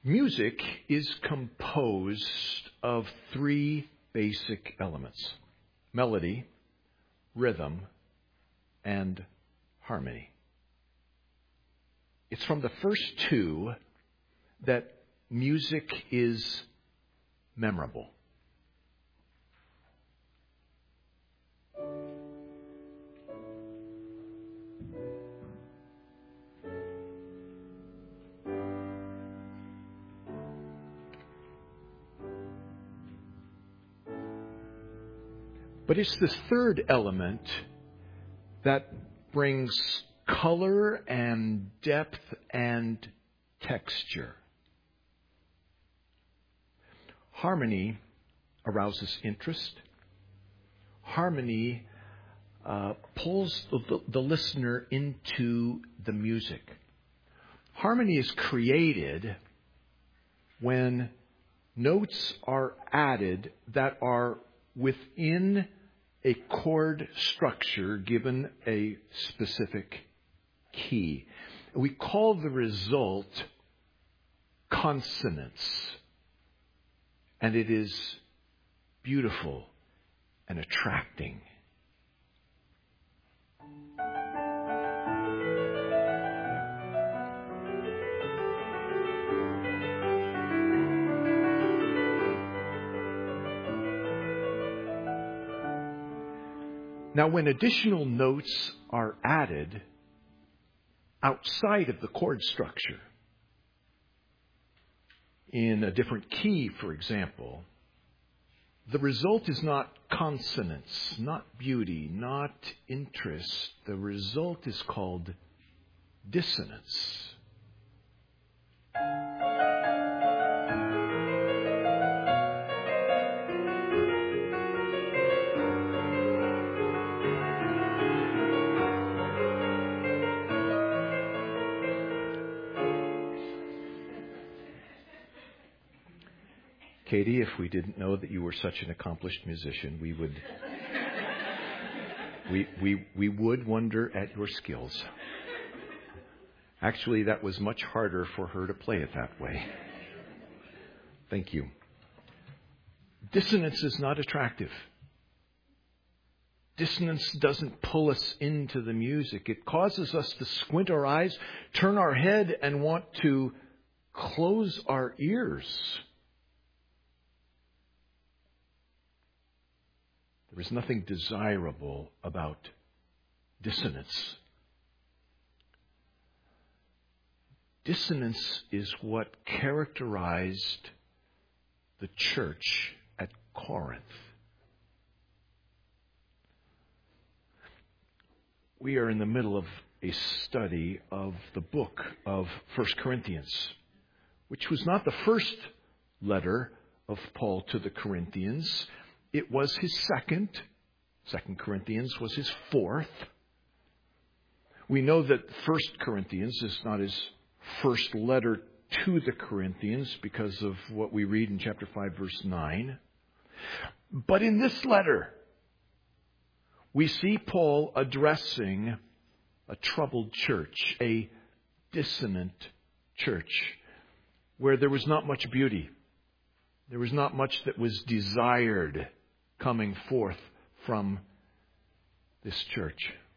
Music is composed of three basic elements: melody, rhythm, and harmony. It's from the first two that music is memorable. But it's the third element that brings color and depth and texture. Harmony arouses interest. Harmony pulls the listener into the music. Harmony is created when notes are added that are within a chord structure given a specific key. We call the result consonance. And it is beautiful and attracting. Now, when additional notes are added outside of the chord structure, in a different key, for example, the result is not consonance, not beauty, not interest. The result is called dissonance. Katie, if we didn't know that you were such an accomplished musician, we would wonder at your skills. Actually, that was much harder for her to play it that way. Thank you. Dissonance is not attractive. Dissonance doesn't pull us into the music. It causes us to squint our eyes, turn our head, and want to close our ears. There is nothing desirable about dissonance. Dissonance is what characterized the church at Corinth. We are in the middle of a study of the book of 1 Corinthians, which was not the first letter of Paul to the Corinthians. It was his second. 2 Corinthians was his fourth. We know that 1 Corinthians is not his first letter to the Corinthians because of what we read in chapter 5, verse 9. But in this letter, we see Paul addressing a troubled church, a dissonant church, where there was not much beauty. There was not much that was desired coming forth from this church.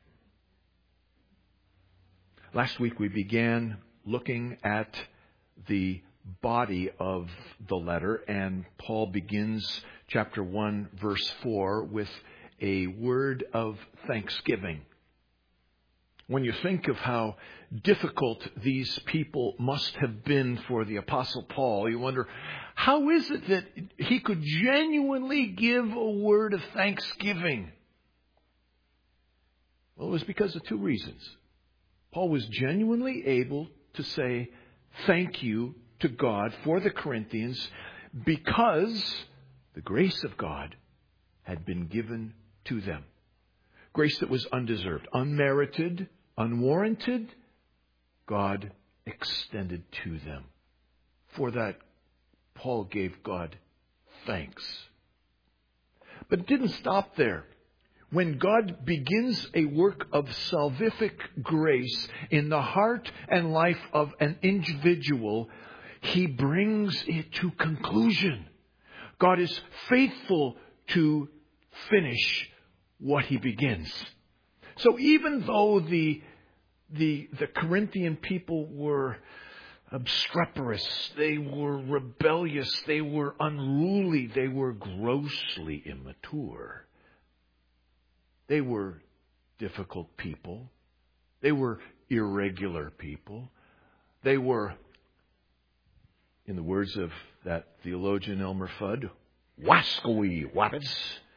Last week we began looking at the body of the letter, and Paul begins chapter 1, verse 4 with a word of thanksgiving. When you think of how difficult these people must have been for the Apostle Paul, you wonder, how is it that he could genuinely give a word of thanksgiving? Well, it was because of two reasons. Paul was genuinely able to say thank you to God for the Corinthians because the grace of God had been given to them. Grace that was undeserved, unmerited, unwarranted, God extended to them. For that, Paul gave God thanks. But it didn't stop there. When God begins a work of salvific grace in the heart and life of an individual, He brings it to conclusion. God is faithful to finish what He begins. So even though the Corinthian people were obstreperous, they were rebellious, they were unruly, they were grossly immature. They were difficult people. They were irregular people. They were, in the words of that theologian Elmer Fudd, wascoey wabbits.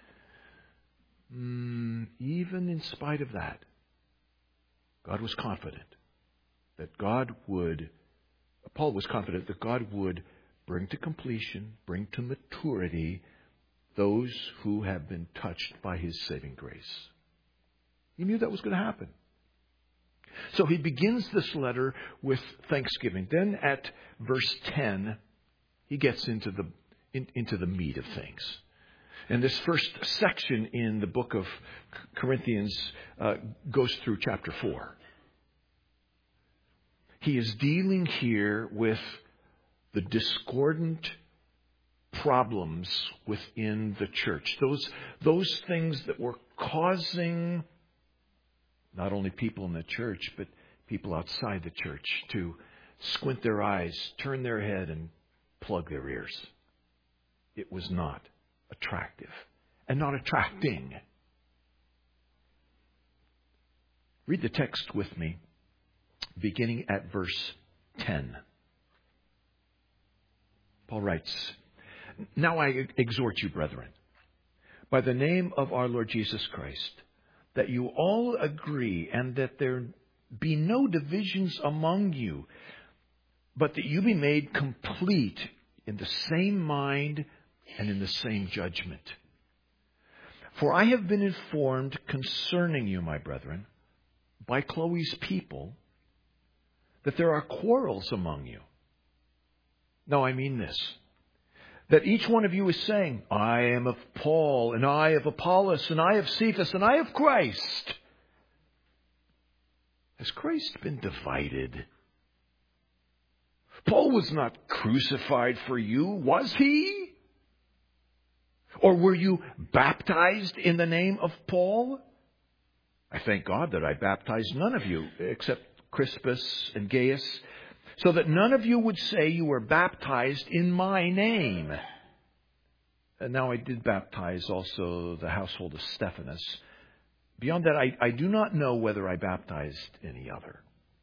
Even in spite of that, God was confident that Paul was confident that God would bring to completion, bring to maturity those who have been touched by His saving grace. He knew that was going to happen. So he begins this letter with thanksgiving. Then at verse 10, he gets into the meat of things. And this first section in the book of Corinthians goes through chapter 4. He is dealing here with the discordant problems within the church. Those things that were causing not only people in the church, but people outside the church to squint their eyes, turn their head, and plug their ears. It was not attractive and not attracting. Read the text with me, beginning at verse 10. Paul writes, "Now I exhort you, brethren, by the name of our Lord Jesus Christ, that you all agree and that there be no divisions among you, but that you be made complete in the same mind and in the same judgment. For I have been informed concerning you, my brethren, by Chloe's people, that there are quarrels among you. Now I mean this, that each one of you is saying, I am of Paul, and I of Apollos, and I of Cephas, and I of Christ. Has Christ been divided? Paul was not crucified for you, was he? Or were you baptized in the name of Paul? I thank God that I baptized none of you, except Crispus and Gaius, so that none of you would say you were baptized in my name. And now I did baptize also the household of Stephanas. Beyond that, I do not know whether I baptized any other.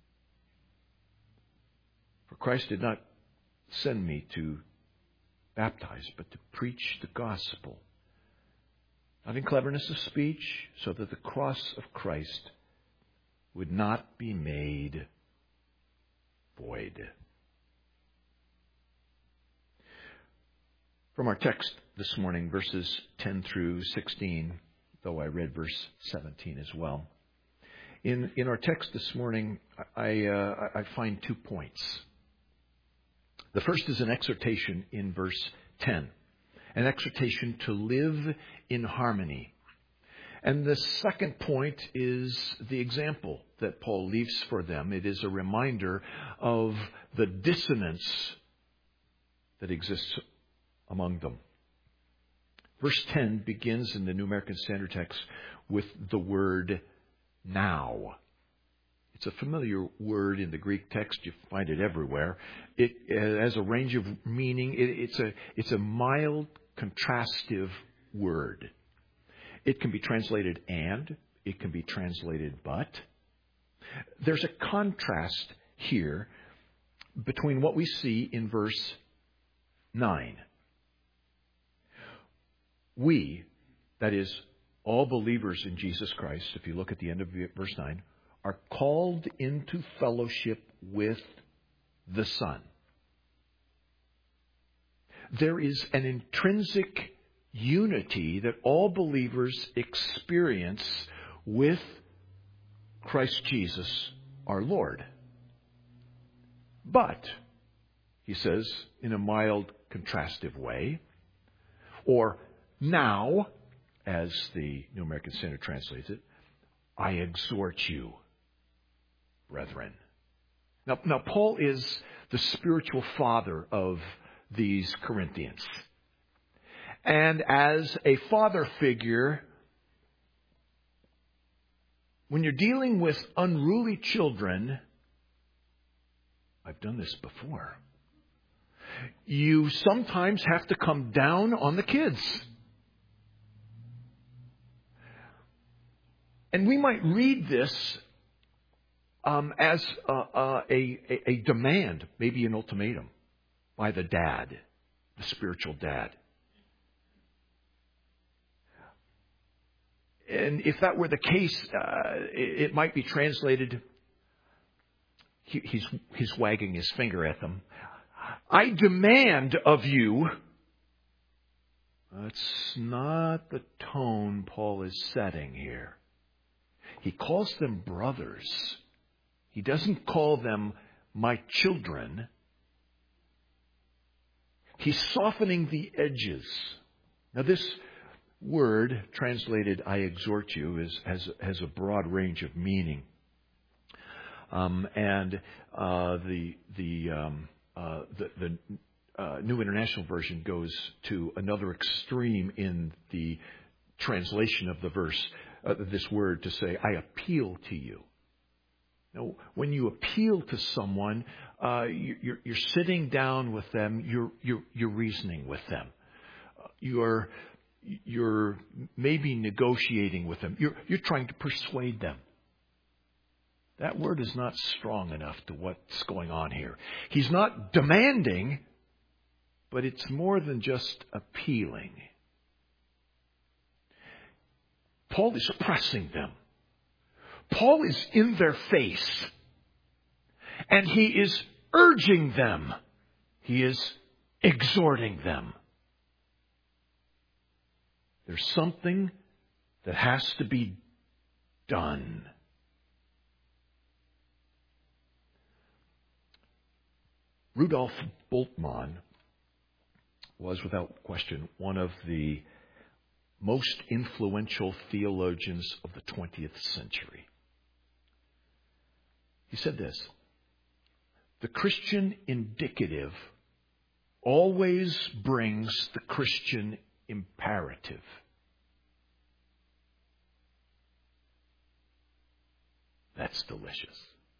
For Christ did not send me to baptize, but to preach the gospel, not in cleverness of speech, so that the cross of Christ would not be made void." From our text this morning, verses 10 through 16, though I read verse 17 as well. In our text this morning, I find 2 points. The first is an exhortation in verse 10, an exhortation to live in harmony. And the second point is the example that Paul leaves for them. It is a reminder of the dissonance that exists among them. Verse 10 begins in the New American Standard Text with the word now. It's a familiar word in the Greek text. You find it everywhere. It has a range of meaning. It's a mild, contrastive word. It can be translated and. It can be translated but. There's a contrast here between what we see in verse 9. We, that is, all believers in Jesus Christ, if you look at the end of verse 9, are called into fellowship with the Son. There is an intrinsic unity that all believers experience with Christ Jesus, our Lord. But, he says in a mild, contrastive way, or now, as the New American Standard translates it, I exhort you, brethren. Now Paul is the spiritual father of these Corinthians. And as a father figure, when you're dealing with unruly children, I've done this before, you sometimes have to come down on the kids. And we might read this as a demand, maybe an ultimatum, by the dad, the spiritual dad. And if that were the case, it might be translated, he's wagging his finger at them, I demand of you. That's not the tone Paul is setting here. He calls them brothers. He doesn't call them my children. He's softening the edges. Now this word, translated "I exhort you," has a broad range of meaning, and the New International Version goes to another extreme in the translation of the verse, this word, to say, "I appeal to you." Now, when you appeal to someone, you're sitting down with them. You're reasoning with them. You're maybe negotiating with them. You're trying to persuade them. That word is not strong enough to what's going on here. He's not demanding, but it's more than just appealing. Paul is pressing them. Paul is in their face. And he is urging them. He is exhorting them. There's something that has to be done. Rudolf Bultmann was, without question, one of the most influential theologians of the 20th century. He said this: the Christian indicative always brings the Christian imperative. That's delicious.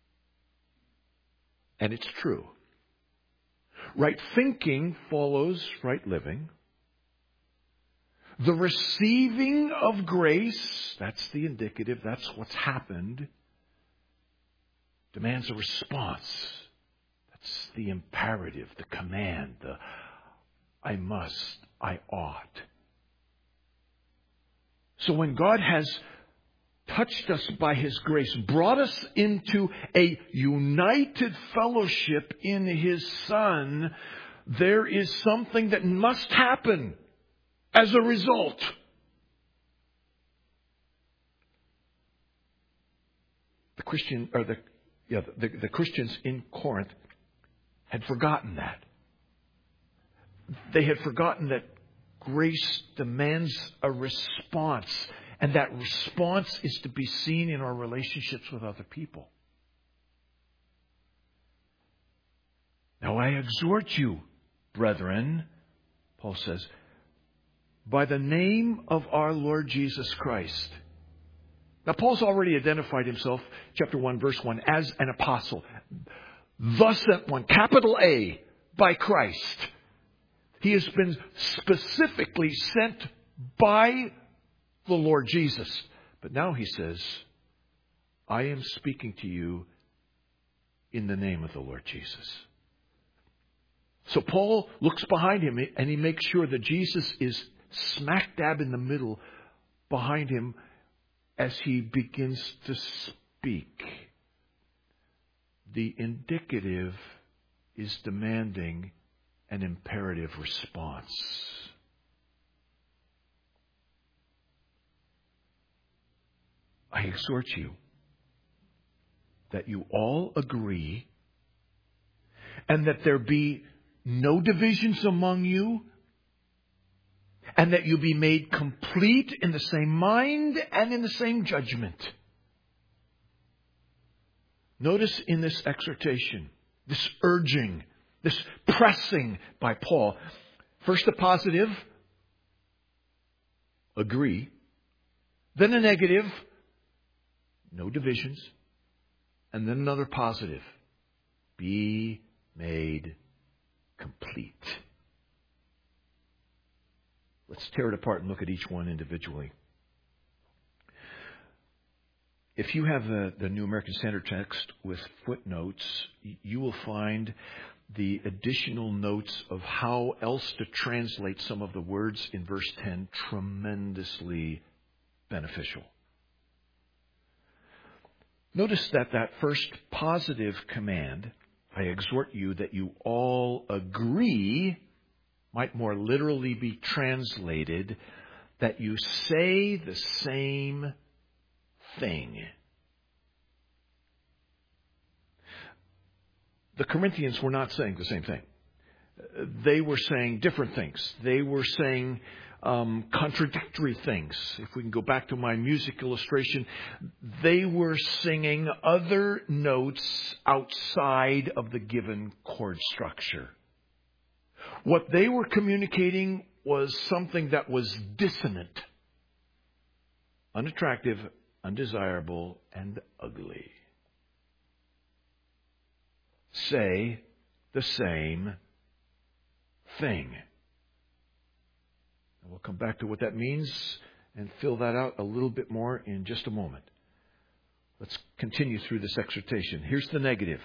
And it's true. Right thinking follows right living. The receiving of grace, that's the indicative, that's what's happened, demands a response. That's the imperative, the command, the I must, I ought. So when God has touched us by His grace, brought us into a united fellowship in His Son, there is something that must happen as a result. The Christians in Corinth had forgotten that. They had forgotten that grace demands a response, and that response is to be seen in our relationships with other people. Now I exhort you, brethren, Paul says, by the name of our Lord Jesus Christ. Now Paul's already identified himself, chapter 1, verse 1, as an apostle. The sent one, capital A, by Christ. He has been specifically sent by the Lord Jesus. But now he says, I am speaking to you in the name of the Lord Jesus. So Paul looks behind him and he makes sure that Jesus is smack dab in the middle behind him as he begins to speak. The indicative is demanding an imperative response. I exhort you that you all agree and that there be no divisions among you, and that you be made complete in the same mind and in the same judgment. Notice in this exhortation, this urging, this pressing by Paul. First a positive, agree. Then a negative, no divisions. And then another positive, be made complete. Let's tear it apart and look at each one individually. If you have the New American Standard Text with footnotes, you will find the additional notes of how else to translate some of the words in verse 10 tremendously beneficial. Notice that first positive command, I exhort you that you all agree, might more literally be translated, that you say the same thing. The Corinthians were not saying the same thing. They were saying different things. They were saying contradictory things. If we can go back to my music illustration, they were singing other notes outside of the given chord structure. What they were communicating was something that was dissonant, unattractive, undesirable, and ugly. Say the same thing. And we'll come back to what that means and fill that out a little bit more in just a moment. Let's continue through this exhortation. Here's the negative.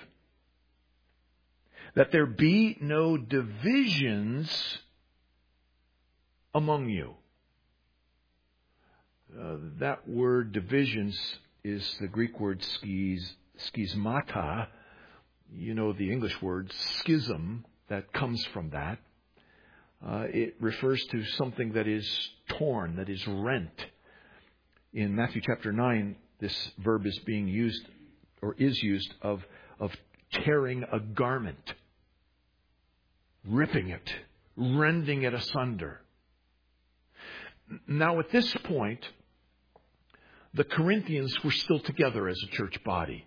That there be no divisions among you. That word divisions is the Greek word schismata. You know the English word schism that comes from that. It refers to something that is torn, that is rent. In Matthew chapter 9, this verb is being used, or is used, of tearing a garment, ripping it, rending it asunder. Now at this point, the Corinthians were still together as a church body.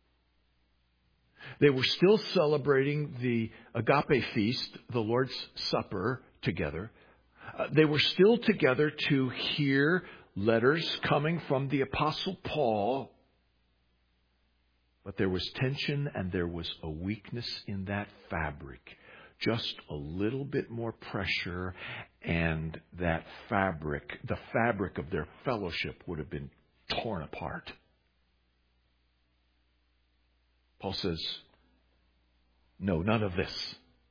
They were still celebrating the agape feast, the Lord's Supper, together. They were still together to hear letters coming from the Apostle Paul. But there was tension and there was a weakness in that fabric. Just a little bit more pressure, and that fabric, the fabric of their fellowship, would have been torn apart. Paul says, no, none of this.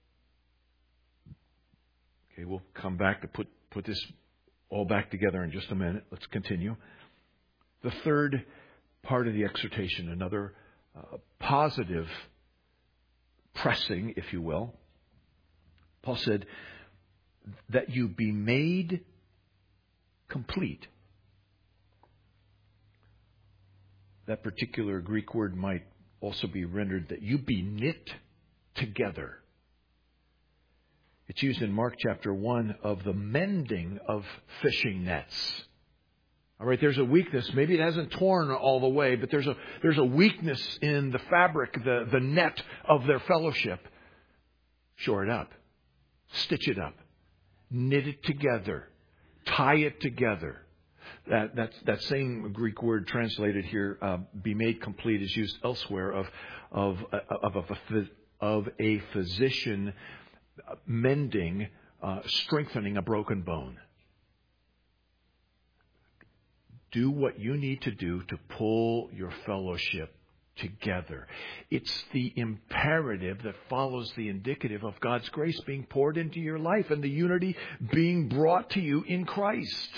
Okay, we'll come back to put this all back together in just a minute. Let's continue. The third part of the exhortation, another positive pressing, if you will. Paul said that you be made complete. That particular Greek word might also be rendered that you be knit together. It's used in Mark chapter 1 of the mending of fishing nets. All right, there's a weakness. Maybe it hasn't torn all the way, but there's a weakness in the fabric, the net of their fellowship. Shore it up. Stitch it up. Knit it together. Tie it together. That same Greek word translated here, be made complete, is used elsewhere of a physician mending, strengthening a broken bone. Do what you need to do to pull your fellowship together. It's the imperative that follows the indicative of God's grace being poured into your life and the unity being brought to you in Christ.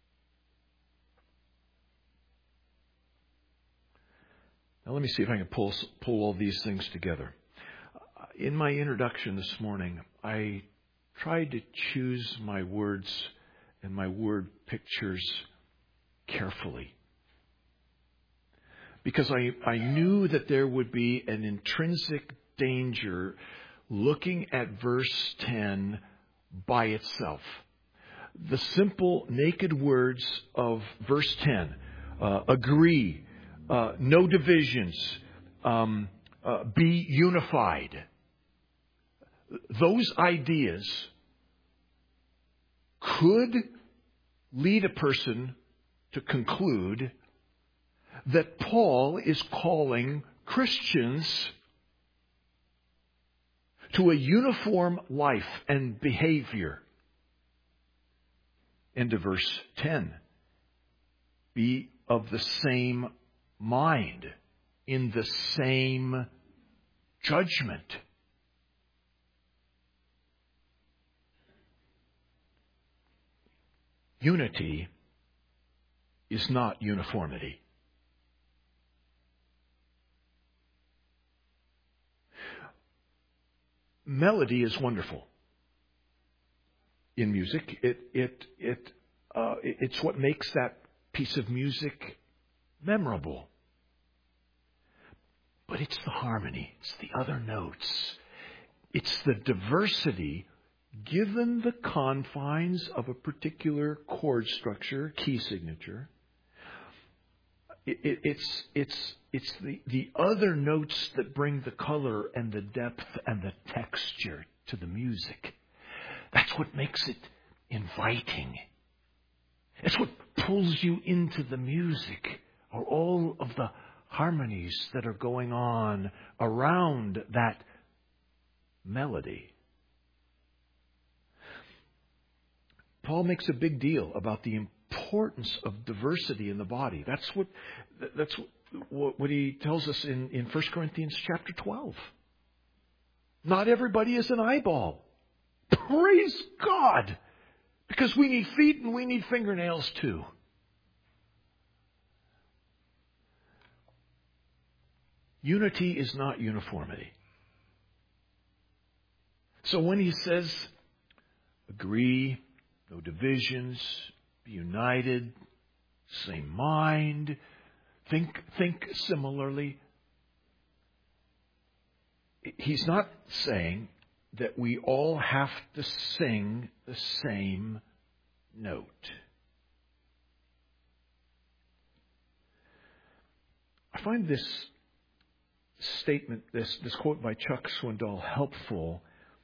Now let me see if I can pull all these things together. In my introduction this morning, I tried to choose my words and my word pictures carefully. Because I knew that there would be an intrinsic danger looking at verse 10 by itself. The simple, naked words of verse 10, agree, no divisions, be unified. Those ideas could lead a person to conclude that Paul is calling Christians to a uniform life and behavior. End of verse 10. Be of the same mind, in the same judgment. Unity is not uniformity. Melody is wonderful in music. It's what makes that piece of music memorable. But it's the harmony. It's the other notes. It's the diversity given the confines of a particular chord structure, key signature. It's the other notes that bring the color and the depth and the texture to the music. That's what makes it inviting. It's what pulls you into the music, or all of the harmonies that are going on around that melody. Paul makes a big deal about the importance of diversity in the body. That's what he tells us in 1 Corinthians chapter 12. Not everybody is an eyeball. Praise God! Because we need feet and we need fingernails too. Unity is not uniformity. So when he says, agree, no divisions, be united, same mind, think similarly, he's not saying that we all have to sing the same note. I find this statement, this quote by Chuck Swindoll, helpful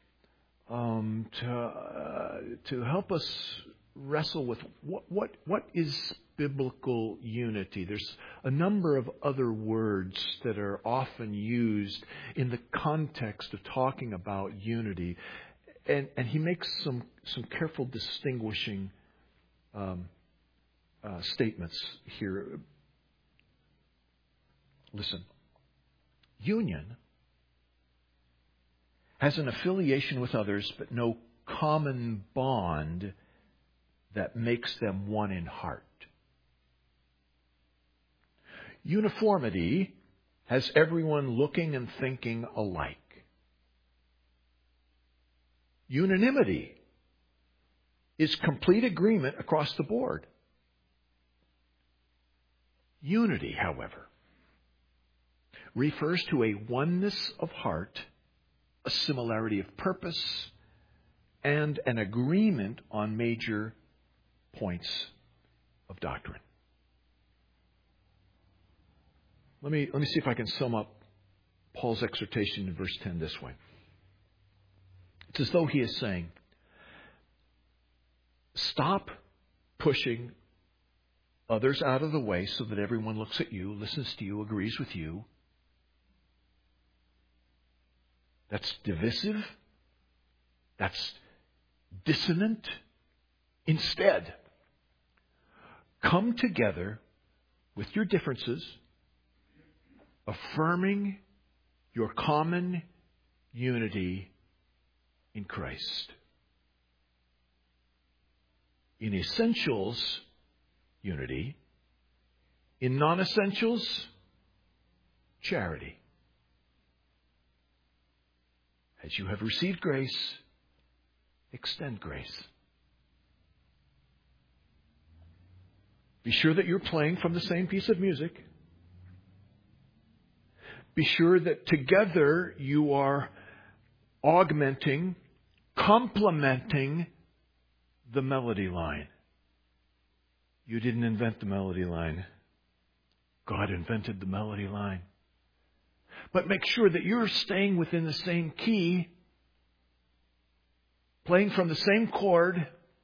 to help us wrestle with what is biblical unity. There's a number of other words that are often used in the context of talking about unity, and he makes some careful distinguishing statements here. Listen. Union has an affiliation with others, but no common bond that makes them one in heart. Uniformity has everyone looking and thinking alike. Unanimity is complete agreement across the board. Unity, however, refers to a oneness of heart, a similarity of purpose, and an agreement on major points of doctrine. Let me see if I can sum up Paul's exhortation in verse 10 this way. It's as though he is saying, stop pushing others out of the way so that everyone looks at you, listens to you, agrees with you. That's divisive. That's dissonant. Instead, come together with your differences, affirming your common unity in Christ. In essentials, unity. In non-essentials, charity. As you have received grace, extend grace. Be sure that you're playing from the same piece of music. Be sure that together you are augmenting, complementing the melody line. You didn't invent the melody line. God invented the melody line. But make sure that you're staying within the same key, playing from the same chord.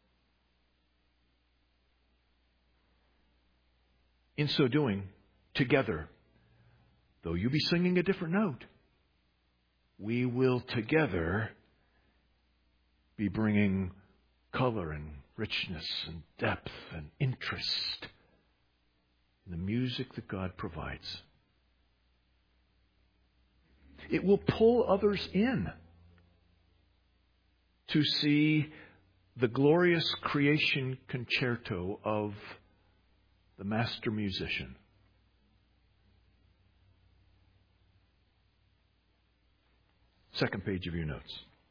In so doing, together, though you be singing a different note, we will together be bringing color and richness and depth and interest in the music that God provides. It will pull others in to see the glorious creation concerto of the master musician. Second page of your notes.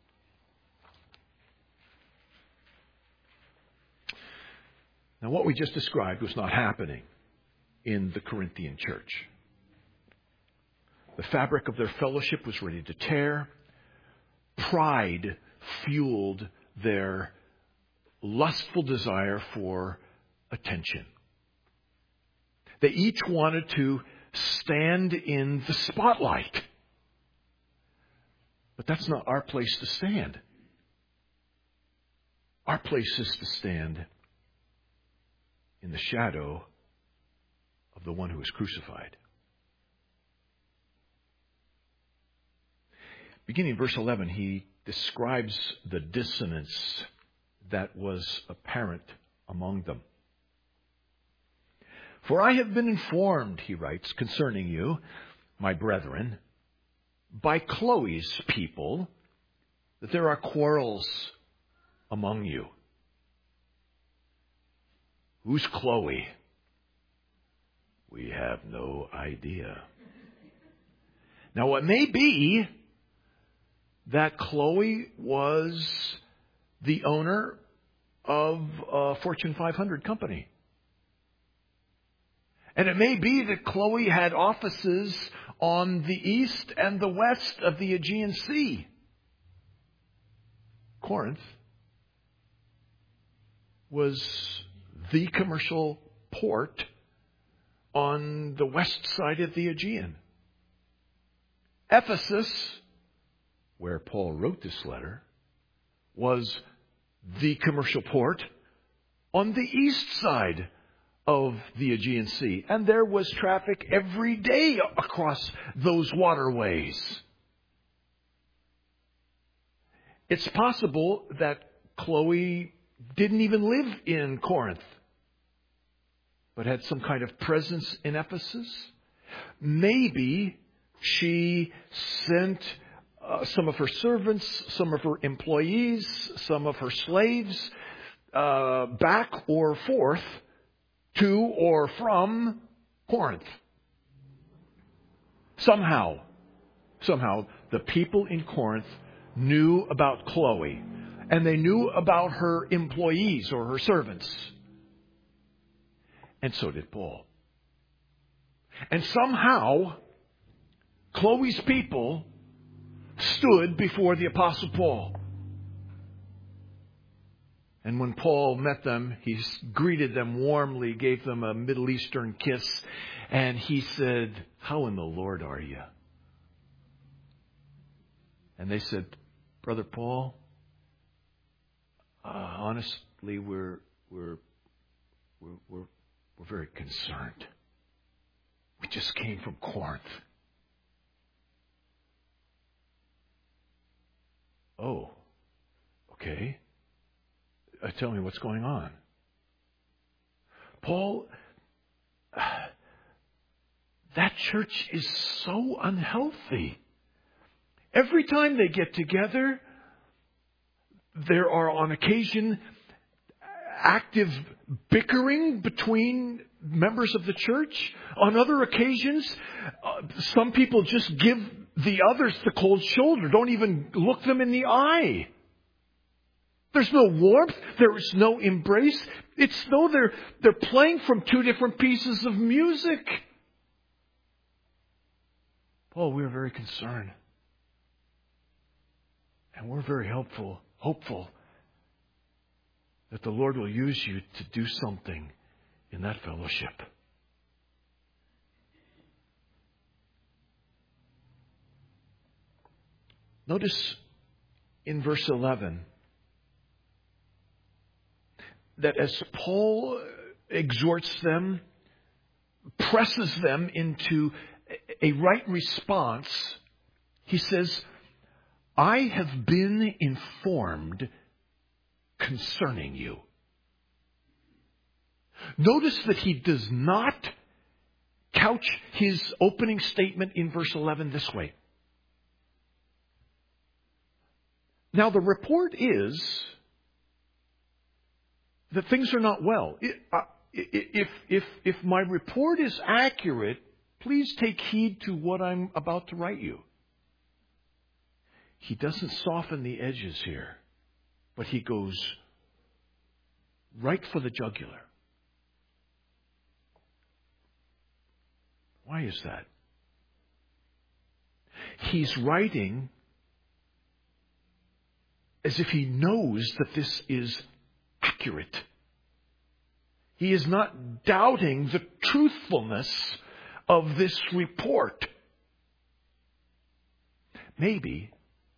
Now, what we just described was not happening in the Corinthian church. The fabric of their fellowship was ready to tear. Pride fueled their lustful desire for attention. They each wanted to stand in the spotlight. But that's not our place to stand. Our place is to stand in the shadow of the one who was crucified. Beginning in verse 11, he describes the dissonance that was apparent among them. For I have been informed, he writes, concerning you, my brethren, by Chloe's people, that there are quarrels among you. Who's Chloe? We have no idea. Now, it may be that Chloe was the owner of a Fortune 500 company. And it may be that Chloe had offices on the east and the west of the Aegean Sea. Corinth was the commercial port on the west side of the Aegean. Ephesus, where Paul wrote this letter, was the commercial port on the east side of the Aegean Sea. And there was traffic every day across those waterways. It's possible that Chloe didn't even live in Corinth, but had some kind of presence in Ephesus. Maybe she sent some of her servants, some of her employees, some of her slaves back or forth to or from Corinth. Somehow, the people in Corinth knew about Chloe, and they knew about her employees or her servants. And so did Paul. And somehow, Chloe's people stood before the Apostle Paul. And when Paul met them, he greeted them warmly, gave them a Middle Eastern kiss, and he said, "How in the Lord are you?" And they said, "Brother Paul, honestly, we're very concerned. We just came from Corinth." Oh, okay. Tell me what's going on. Paul, that church is so unhealthy. Every time they get together, there are on occasion active bickering between members of the church. On other occasions, some people just give the others the cold shoulder, don't even look them in the eye. There's no warmth. There is no embrace. It's though they're playing from two different pieces of music. Paul, we're very concerned. And we're very hopeful that the Lord will use you to do something in that fellowship. Notice in verse 11 that as Paul exhorts them, presses them into a right response, he says, I have been informed concerning you. Notice that he does not couch his opening statement in verse 11 this way. Now the report is that things are not well. If my report is accurate, please take heed to what I'm about to write you. He doesn't soften the edges here, but he goes right for the jugular. Why is that? He's writing as if he knows that this is accurate. He is not doubting the truthfulness of this report. Maybe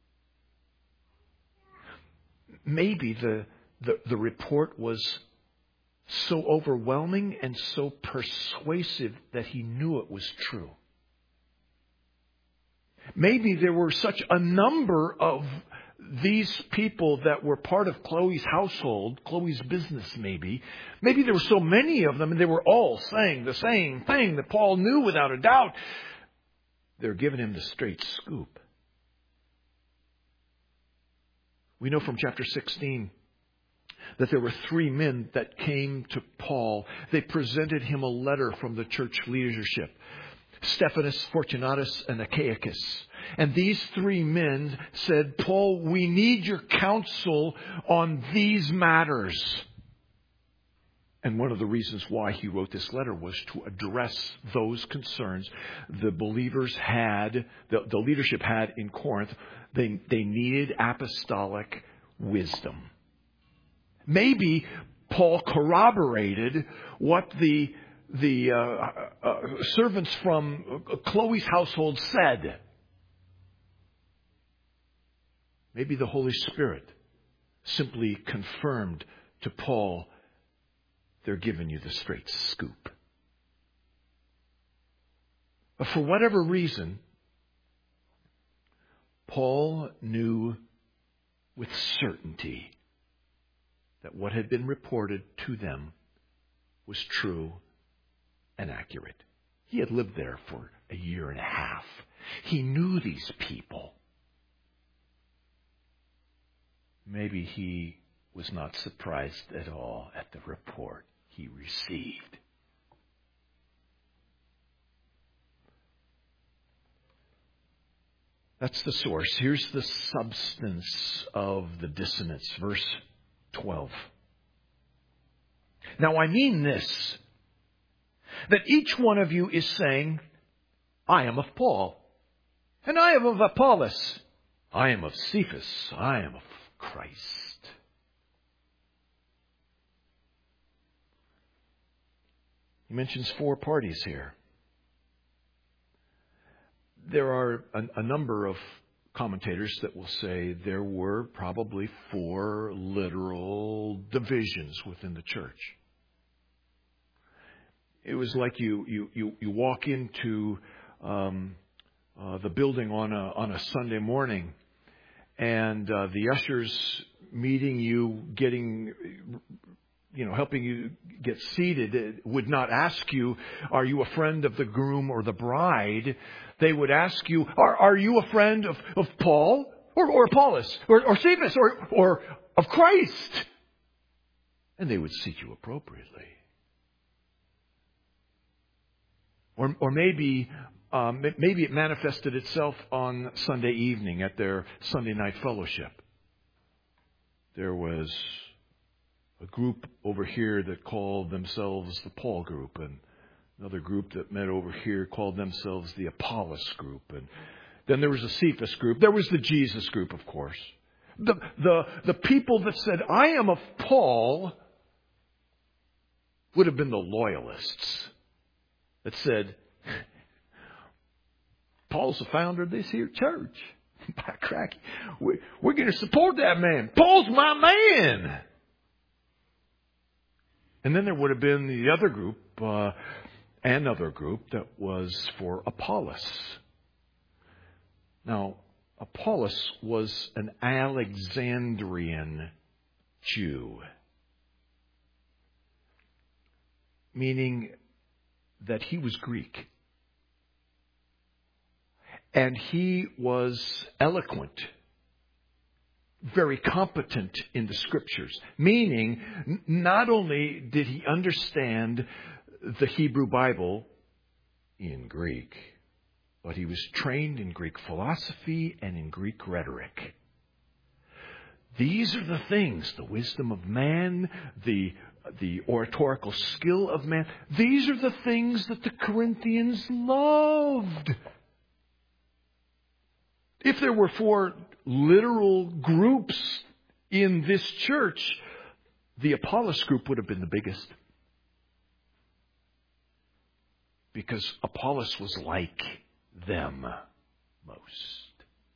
the report was so overwhelming and so persuasive that he knew it was true. Maybe there were such a number of these people that were part of Chloe's household, Chloe's business maybe. Maybe there were so many of them and they were all saying the same thing that Paul knew without a doubt. They're giving him the straight scoop. We know from chapter 16 that there were 3 men that came to Paul. They presented him a letter from the church leadership. Stephanas, Fortunatus, and Achaicus. And these 3 men said, Paul, we need your counsel on these matters. And one of the reasons why he wrote this letter was to address those concerns the believers had, the leadership had in Corinth. They needed apostolic wisdom. Maybe Paul corroborated what the servants from Chloe's household said. Maybe the Holy Spirit simply confirmed to Paul, they're giving you the straight scoop. But for whatever reason, Paul knew with certainty that what had been reported to them was true and accurate. He had lived there for a year and a half. He knew these people. Maybe he was not surprised at all at the report he received. That's the source. Here's the substance of the dissonance. Verse 12. Now I mean this, that each one of you is saying, I am of Paul, and I am of Apollos, I am of Cephas, I am of Christ. He mentions 4 parties here. There are a number of commentators that will say there were probably 4 literal divisions within the church. It was like you walk into the building on a Sunday morning, and the ushers meeting you, helping you get seated, would not ask you, are you a friend of the groom or the bride? They would ask you, are you a friend of Paul or Apollos or Cephas or of Christ? And they would seat you appropriately. Or maybe it manifested itself on Sunday evening at their Sunday night fellowship. There was a group over here that called themselves the Paul group, and another group that met over here called themselves the Apollos group. And then there was a Cephas group. There was the Jesus group, of course. The people that said, I am of Paul, would have been the loyalists that said, Paul's the founder of this here church. By cracky, we're going to support that man. Paul's my man. And then there would have been the other group, another group that was for Apollos. Now, Apollos was an Alexandrian Jew, meaning that he was Greek. And he was eloquent, very competent in the Scriptures, meaning not only did he understand the Hebrew Bible in Greek, but he was trained in Greek philosophy and in Greek rhetoric. These are the things, the wisdom of man, the oratorical skill of man. These are the things that the Corinthians loved. If there were 4 literal groups in this church, the Apollos group would have been the biggest. Because Apollos was like them most.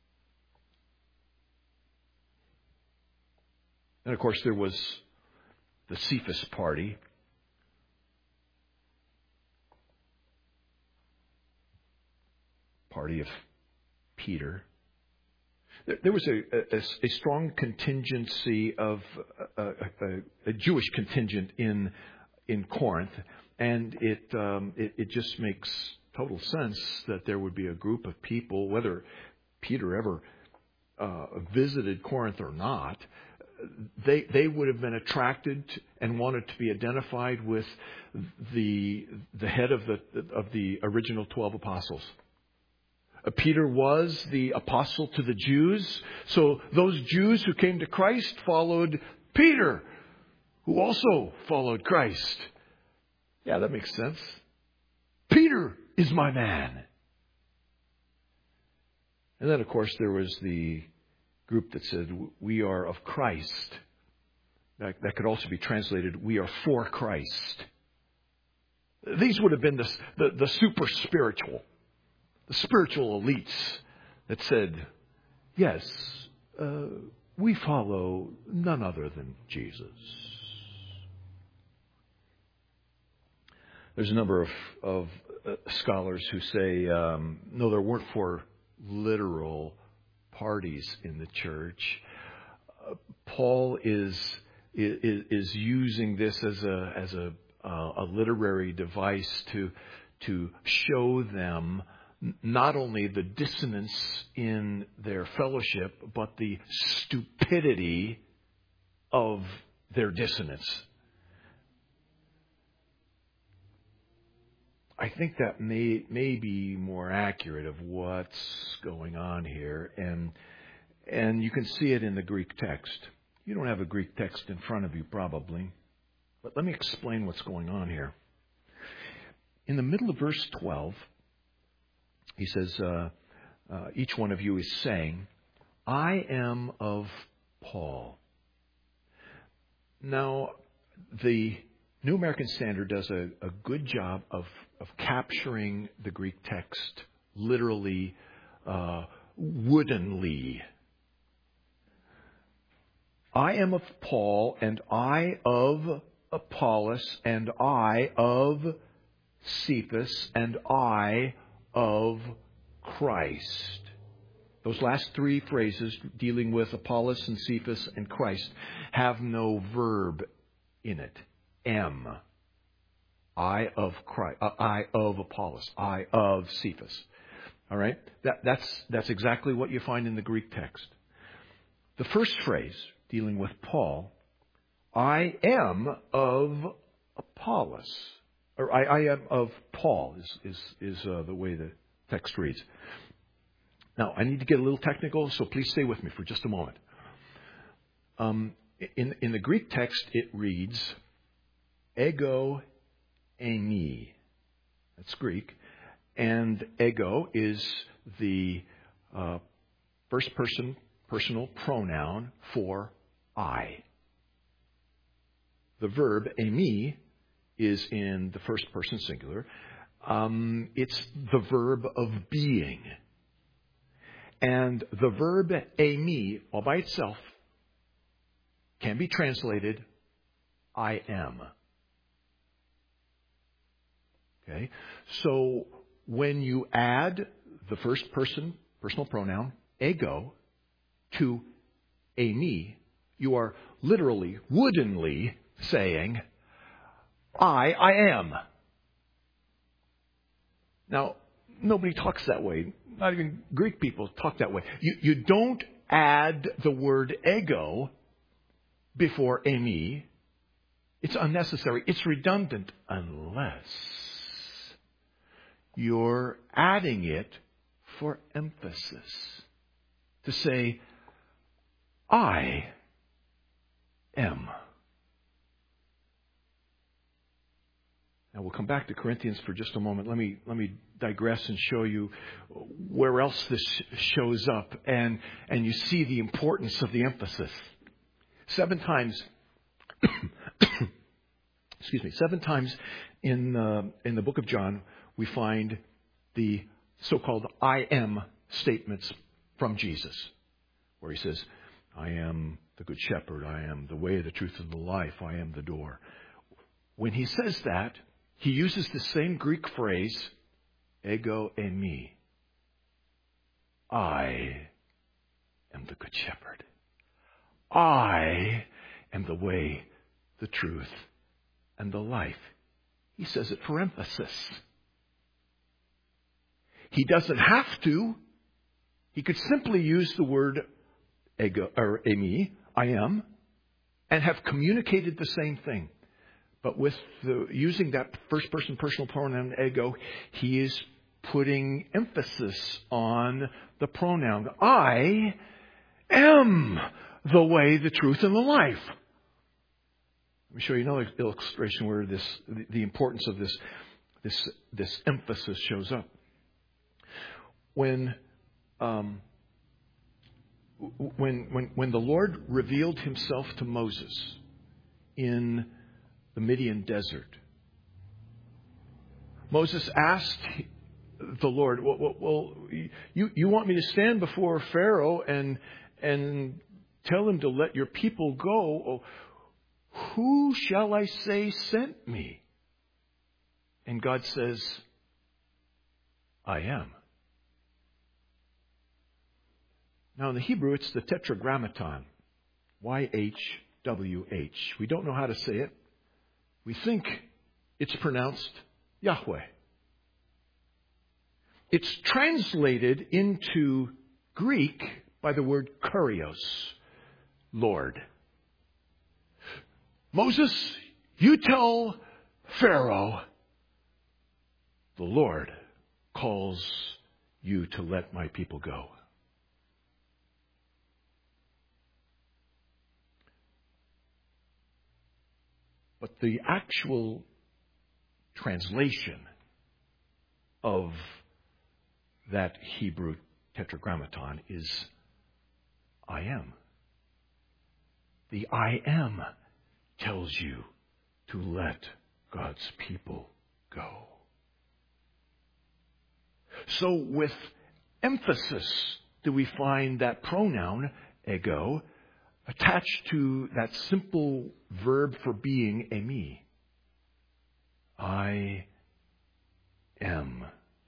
And of course there was the Cephas party. Party of Peter. There was a strong contingency of a Jewish contingent in Corinth, and it just makes total sense that there would be a group of people, whether Peter ever visited Corinth or not, they would have been attracted and wanted to be identified with the head of the original 12 apostles. Peter was the apostle to the Jews. So those Jews who came to Christ followed Peter, who also followed Christ. Yeah, that makes sense. Peter is my man. And then, of course, there was the group that said, we are of Christ. That could also be translated, we are for Christ. These would have been the super spiritual. The spiritual elites that said, yes, we follow none other than Jesus. There's a number of scholars who say, no, there weren't 4 literal parties in the church. Paul is using this as a literary device to show them not only the dissonance in their fellowship, but the stupidity of their dissonance. I think that may be more accurate of what's going on here, and you can see it in the Greek text. You don't have a Greek text in front of you, probably, but let me explain what's going on here. In the middle of verse 12, he says, each one of you is saying, I am of Paul. Now, the New American Standard does a good job of capturing the Greek text literally, woodenly. I am of Paul, and I of Apollos, and I of Cephas, and I of Christ. Those last 3 phrases dealing with Apollos and Cephas and Christ have no verb in it. Am. I of Christ. I of Apollos. I of Cephas. All right? That's exactly what you find in the Greek text. The first phrase dealing with Paul, I am of Apollos. Or I am of Paul is the way the text reads. Now, I need to get a little technical, so please stay with me for just a moment. In the Greek text, it reads, ego eimi. That's Greek. And ego is the first person personal pronoun for I. The verb eimi is in the first person singular. It's the verb of being. And the verb eimi, all by itself, can be translated I am. Okay? So when you add the first person personal pronoun, ego, to eimi, you are literally, woodenly saying, I am. Now, nobody talks that way. Not even Greek people talk that way. You don't add the word ego before eimi. It's unnecessary. It's redundant unless you're adding it for emphasis. To say, I am. Now we'll come back to Corinthians for just a moment. Let me digress and show you where else this shows up, and you see the importance of the emphasis. 7 times, excuse me, 7 times in the book of John we find the so-called I am statements from Jesus, where he says, I am the good shepherd, I am the way, the truth, and the life, I am the door. When he says that, he uses the same Greek phrase, ego eimi. I am the good shepherd. I am the way, the truth, and the life. He says it for emphasis. He doesn't have to. He could simply use the word ego or eimi, I am, and have communicated the same thing. But with using that first person personal pronoun ego, he is putting emphasis on the pronoun. I am the way, the truth, and the life. Let me show you another illustration where the importance of this emphasis shows up. When the Lord revealed himself to Moses in the Midian desert, Moses asked the Lord, well, you want me to stand before Pharaoh and tell him to let your people go? Who shall I say sent me? And God says, I am. Now in the Hebrew, it's the tetragrammaton. YHWH. We don't know how to say it. We think it's pronounced Yahweh. It's translated into Greek by the word kurios, Lord. Moses, you tell Pharaoh, the Lord calls you to let my people go. But the actual translation of that Hebrew tetragrammaton is I am. The I am tells you to let God's people go. So with emphasis do we find that pronoun, ego, attached to that simple verb for being, eimi. I am.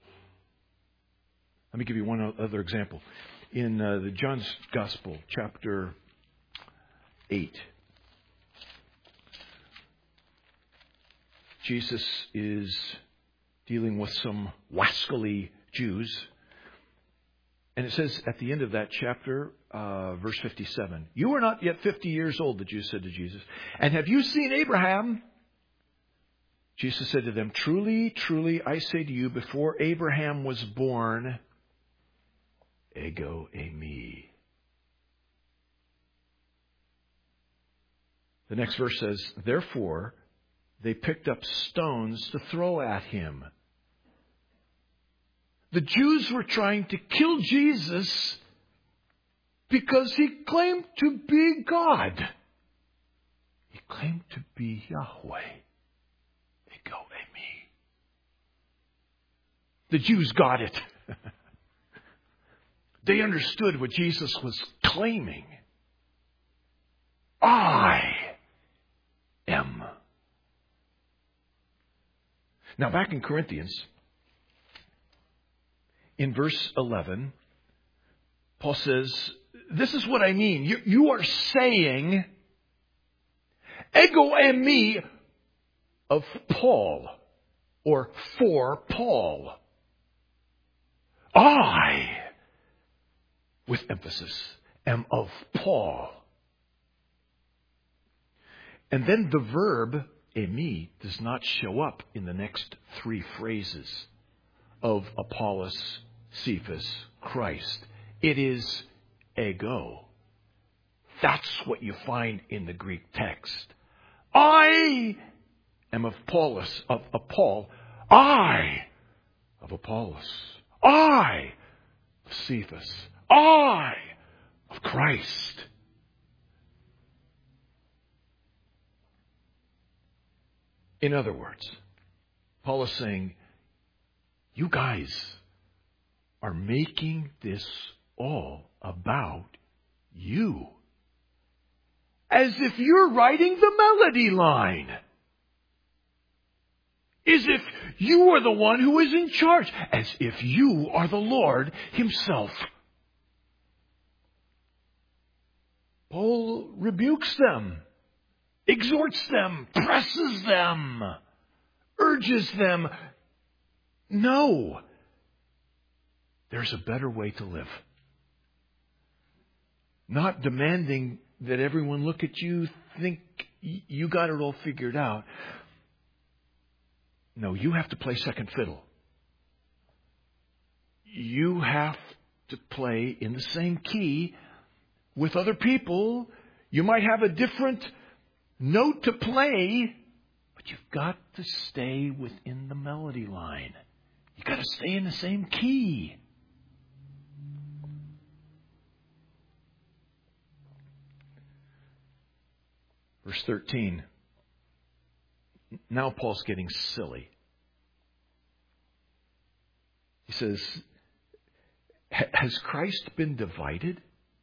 Let me give you one other example. In the John's Gospel, chapter 8, Jesus is dealing with some wascally Jews. And it says at the end of that chapter, verse 57, you are not yet 50 years old, the Jews said to Jesus. And have you seen Abraham? Jesus said to them, truly, truly, I say to you, before Abraham was born, ego eimi. The next verse says, therefore, they picked up stones to throw at him. The Jews were trying to kill Jesus because he claimed to be God. He claimed to be Yahweh. Ego eimi. The Jews got it. They understood what Jesus was claiming. I am. Now back in Corinthians, in verse 11, Paul says, this is what I mean. You are saying, ego eimi of Paul, or for Paul. I, with emphasis, am of Paul. And then the verb eimi does not show up in the next three phrases of Apollos, Cephas, Christ. It is ego. That's what you find in the Greek text. I am of Paul. I of Apollos. I of Cephas. I of Christ. In other words, Paul is saying, you guys are making this all about you. As if you're writing the melody line. As if you are the one who is in charge. As if you are the Lord Himself. Paul rebukes them, exhorts them, presses them, urges them. No. There's a better way to live. Not demanding that everyone look at you, think you got it all figured out. No, you have to play second fiddle. You have to play in the same key with other people. You might have a different note to play, but you've got to stay within the melody line. You've got to stay in the same key. Verse 13. Now Paul's getting silly. He says, has Christ been divided?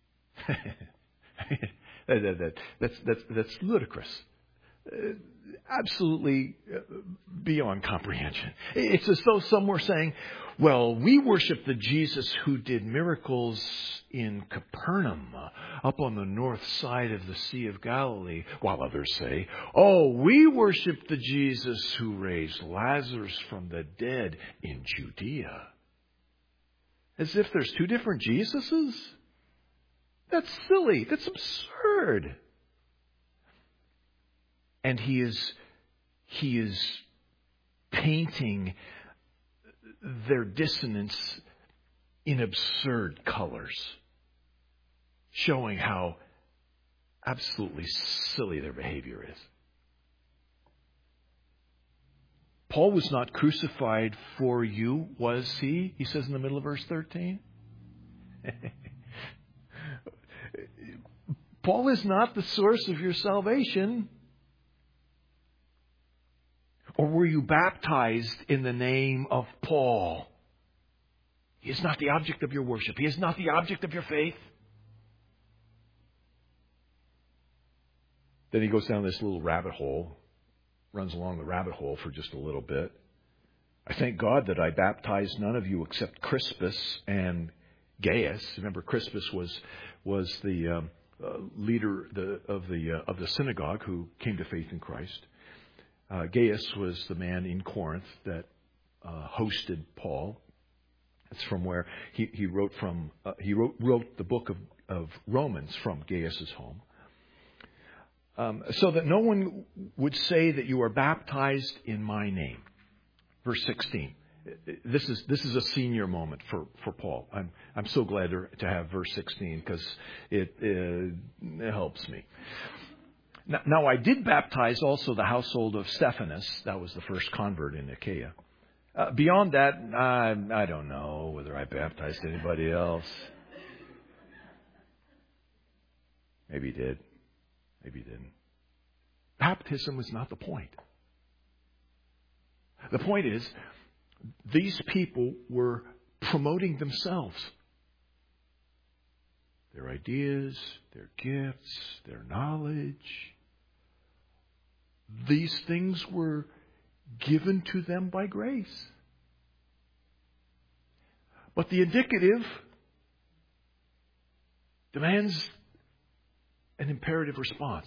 That's ludicrous. Absolutely beyond comprehension. It's as though some were saying, well, we worship the Jesus who did miracles in Capernaum, up on the north side of the Sea of Galilee, while others say, oh, we worship the Jesus who raised Lazarus from the dead in Judea. As if there's two different Jesuses? That's silly. That's absurd. And he is painting their dissonance in absurd colors, showing how absolutely silly their behavior is. Paul was not crucified for you, was he? He says in the middle of verse 13. Paul is not the source of your salvation. Or were you baptized in the name of Paul? He is not the object of your worship. He is not the object of your faith. Then he goes down this little rabbit hole, runs along the rabbit hole for just a little bit. I thank God that I baptized none of you except Crispus and Gaius. Remember, Crispus was the leader of the synagogue who came to faith in Christ. Gaius was the man in Corinth that hosted Paul. It's from where he wrote from. He wrote the book of Romans from Gaius's home, so that no one would say that you are baptized in my name. Verse 16. This is a senior moment for Paul. I'm so glad to have verse 16 because it helps me. Now, I did baptize also the household of Stephanas. That was the first convert in Achaia. Beyond that, I don't know whether I baptized anybody else. Maybe he did. Maybe he didn't. Baptism was not the point. The point is, these people were promoting themselves. their ideas, their gifts, their knowledge. These things were given to them by grace. But the indicative demands an imperative response.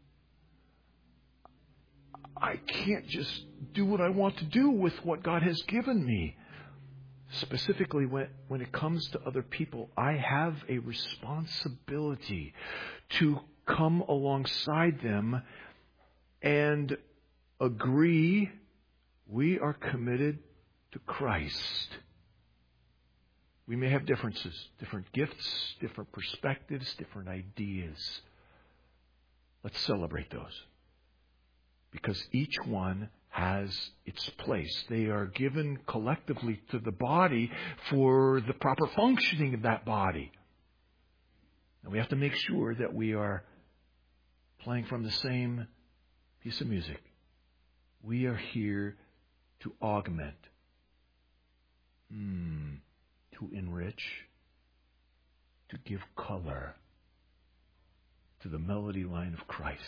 I can't just do what I want to do with what God has given me. Specifically, when it comes to other people, I have a responsibility to come alongside them and agree we are committed to Christ. We may have differences, different gifts, different perspectives, different ideas. Let's celebrate those. Because each one has its place. They are given collectively to the body for the proper functioning of that body. And we have to make sure that we are playing from the same piece of music. We are here to augment, to enrich, to give color to the melody line of Christ.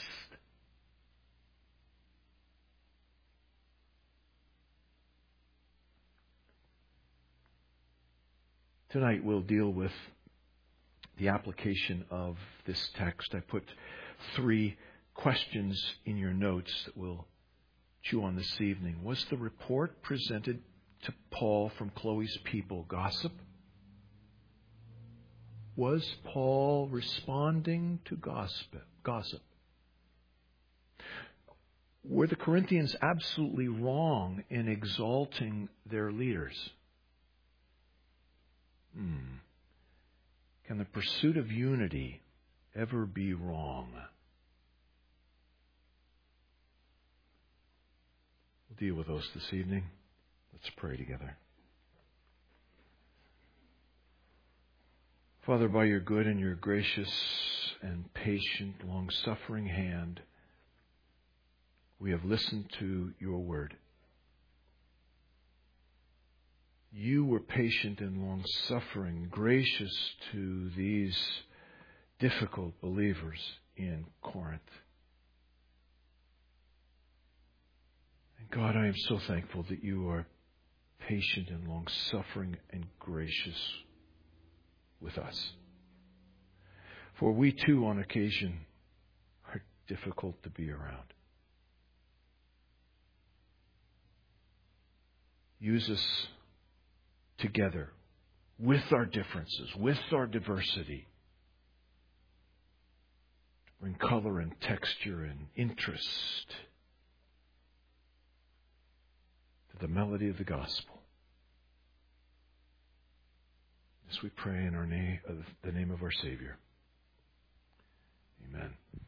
Tonight we'll deal with the application of this text. I put 3 questions in your notes that we'll chew on this evening. Was the report presented to Paul from Chloe's people gossip? Was Paul responding to gossip? Were the Corinthians absolutely wrong in exalting their leaders? Can the pursuit of unity ever be wrong? We'll deal with those this evening. Let's pray together. Father, by your good and your gracious and patient, long-suffering hand, we have listened to your word. You were patient and long-suffering, gracious to these difficult believers in Corinth. And God, I am so thankful that you are patient and long-suffering and gracious with us. For we too, on occasion, are difficult to be around. Use us together, with our differences, with our diversity, to bring color and texture and interest to the melody of the gospel. This we pray in the name of our Savior. Amen.